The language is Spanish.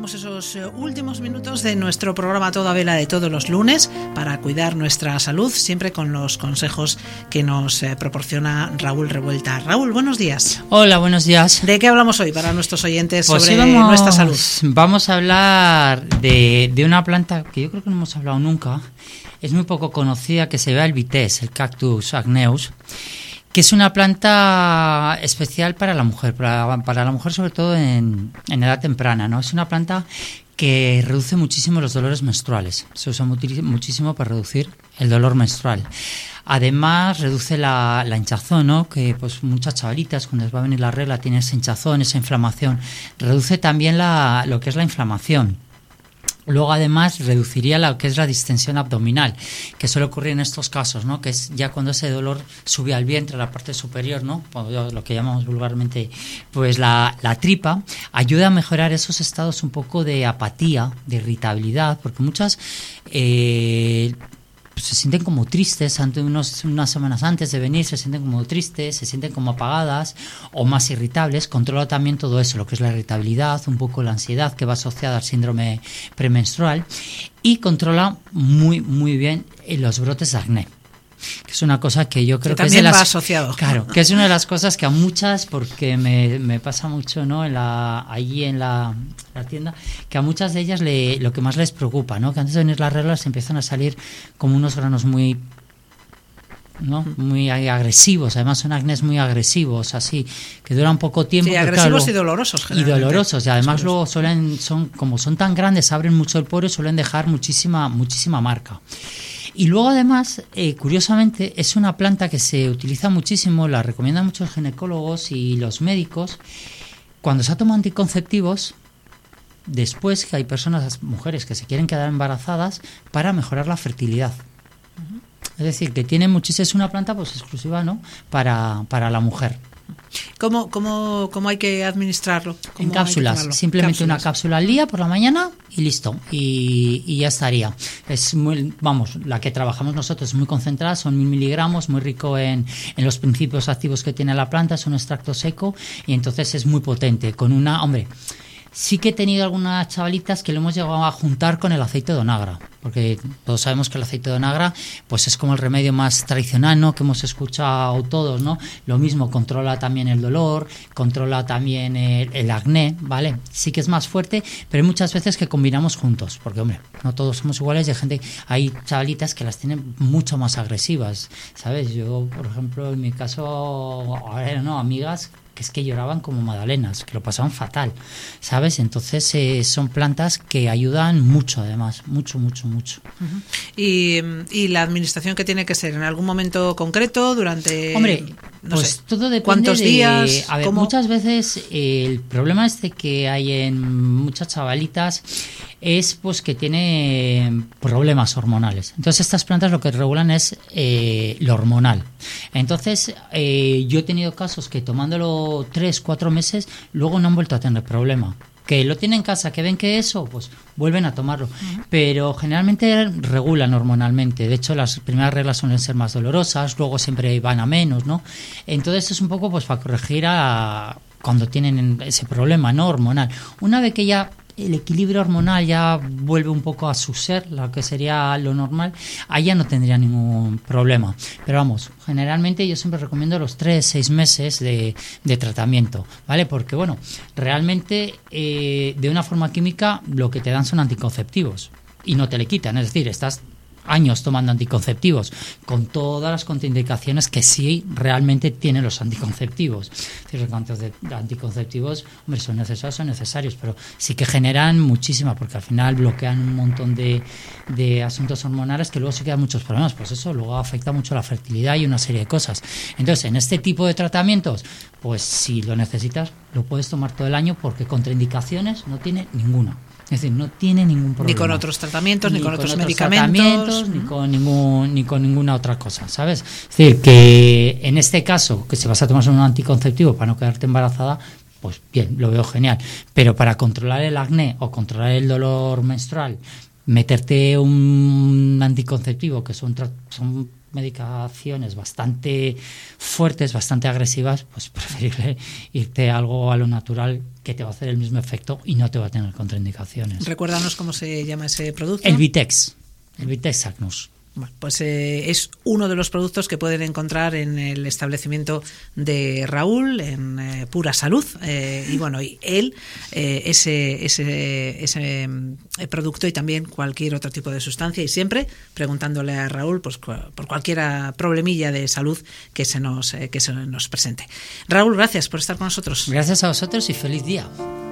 llegamos a esos últimos minutos de nuestro programa Toda Vela de todos los lunes para cuidar nuestra salud, siempre con los consejos que nos proporciona Raúl Revuelta. Raúl, buenos días. Hola, buenos días. ¿De qué hablamos hoy para nuestros oyentes pues sobre nuestra salud? Vamos a hablar de una planta que yo creo que no hemos hablado nunca. Es muy poco conocida, que se llama el vités, el Cactus agneus, que es una planta especial para la mujer, para la mujer sobre todo en edad temprana, ¿no? Es una planta que reduce muchísimo los dolores menstruales. Se usa muchísimo para reducir el dolor menstrual. Además, reduce la hinchazón, ¿no? Que pues muchas chavalitas, cuando les va a venir la regla, tienen esa hinchazón, esa inflamación. Reduce también lo que es la inflamación. Luego, además, reduciría lo que es la distensión abdominal, que suele ocurrir en estos casos, ¿no? Que es ya cuando ese dolor sube al vientre, a la parte superior, ¿no? Lo que llamamos vulgarmente, pues la tripa, ayuda a mejorar esos estados un poco de apatía, de irritabilidad, porque muchas se sienten como tristes unas semanas antes de venir, se sienten como tristes, se sienten como apagadas o más irritables. Controla también todo eso, lo que es la irritabilidad, un poco la ansiedad que va asociada al síndrome premenstrual, y controla muy muy bien los brotes de acné, que es una cosa que yo creo que también es de las, va asociado. Claro, que es una de las cosas que a muchas, porque me pasa mucho, ¿no? Allí en la tienda, que a muchas de ellas lo que más les preocupa, ¿no? Que antes de venir las reglas empiezan a salir como unos granos muy agresivos. Además son acnés muy agresivos, así, que duran poco tiempo. Sí, agresivos y dolorosos, generalmente. Y dolorosos, y además luego como son tan grandes, abren mucho el poro y suelen dejar muchísima marca. Y luego, además, curiosamente, es una planta que se utiliza muchísimo, la recomiendan muchos ginecólogos y los médicos, cuando se ha tomado anticonceptivos, después que hay mujeres que se quieren quedar embarazadas para mejorar la fertilidad. Uh-huh. Es decir, que tiene es una planta pues exclusiva, ¿no? para la mujer. ¿Cómo hay que administrarlo? En cápsulas, simplemente una cápsula al día por la mañana y listo, y ya estaría. Es la que trabajamos nosotros es muy concentrada, son 1000 miligramos, muy rico en los principios activos que tiene la planta, es un extracto seco y entonces es muy potente. Sí que he tenido algunas chavalitas que lo hemos llegado a juntar con el aceite de onagra, porque todos sabemos que el aceite de onagra pues es como el remedio más tradicional, ¿no? Que hemos escuchado todos, ¿no? Lo mismo, controla también el dolor, controla también el acné, ¿vale? Sí que es más fuerte, pero hay muchas veces que combinamos juntos, porque, hombre, no todos somos iguales, hay chavalitas que las tienen mucho más agresivas, ¿sabes? Yo, por ejemplo, en mi caso, ahora no, amigas que es que lloraban como magdalenas, que lo pasaban fatal, ¿sabes? Entonces son plantas que ayudan mucho, además, mucho. Uh-huh. ¿Y la administración que tiene que ser en algún momento concreto durante? Hombre, todo depende. ¿Cuántos días? A ver, muchas veces el problema que hay en muchas chavalitas es pues que tienen problemas hormonales. Entonces estas plantas lo que regulan es lo hormonal. Entonces yo he tenido casos que tomándolo 3-4 meses luego no han vuelto a tener problema. Que lo tienen en casa, que ven que eso, pues vuelven a tomarlo. Uh-huh. Pero generalmente regulan hormonalmente. De hecho, las primeras reglas suelen ser más dolorosas, luego siempre van a menos, ¿no? Entonces es un poco pues para corregir cuando tienen ese problema, ¿no? Hormonal. Una vez que ya el equilibrio hormonal ya vuelve un poco a su ser, lo que sería lo normal, ahí ya no tendría ningún problema. Pero vamos, generalmente yo siempre recomiendo los 3-6 meses de tratamiento, ¿vale? Porque, bueno, realmente de una forma química lo que te dan son anticonceptivos y no te le quitan, es decir, estás años tomando anticonceptivos con todas las contraindicaciones que sí realmente tienen los anticonceptivos. Es decir, los anticonceptivos, hombre, son necesarios, pero sí que generan muchísima, porque al final bloquean un montón de asuntos hormonales que luego se quedan muchos problemas. Pues eso luego afecta mucho la fertilidad y una serie de cosas. Entonces, en este tipo de tratamientos, pues si lo necesitas, lo puedes tomar todo el año, porque contraindicaciones no tiene ninguna. Es decir, no tiene ningún problema. Ni con otros tratamientos, ni con otros medicamentos. Ni con ninguna otra cosa, ¿sabes? Es decir, que en este caso, que si vas a tomar un anticonceptivo para no quedarte embarazada, pues bien, lo veo genial. Pero para controlar el acné o controlar el dolor menstrual meterte un anticonceptivo, que son medicaciones bastante fuertes, bastante agresivas, pues preferible irte a algo a lo natural que te va a hacer el mismo efecto y no te va a tener contraindicaciones. Recuérdanos cómo se llama ese producto. El Vitex Agnus. Bueno, pues es uno de los productos que pueden encontrar en el establecimiento de Raúl, en Pura Salud. Y bueno, y él, ese producto y también cualquier otro tipo de sustancia, y siempre preguntándole a Raúl pues, por cualquier problemilla de salud que se nos presente. Raúl, gracias por estar con nosotros. Gracias a vosotros y feliz día.